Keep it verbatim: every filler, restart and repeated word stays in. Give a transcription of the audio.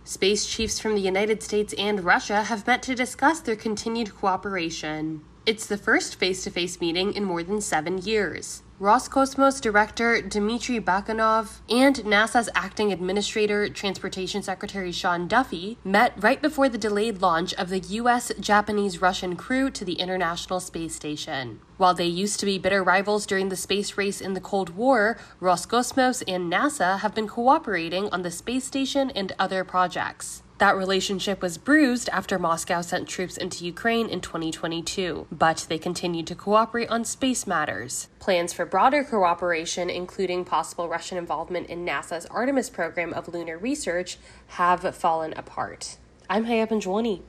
Space chiefs from the United States and Russia have met to discuss their continued cooperation. It's the first face-to-face meeting in more than seven years. Roscosmos Director Dmitry Bakanov and NASA's acting administrator, Transportation Secretary Sean Duffy, met right before the delayed launch of the U S, Japanese, Russian crew to the International Space Station. While they used to be bitter rivals during the space race in the Cold War, Roscosmos and NASA have been cooperating on the space station and other projects. That relationship was bruised after Moscow sent troops into Ukraine in twenty twenty-two, but they continued to cooperate on space matters. Plans for broader cooperation, including possible Russian involvement in NASA's Artemis program of lunar research, have fallen apart. I'm Haya Panjwani.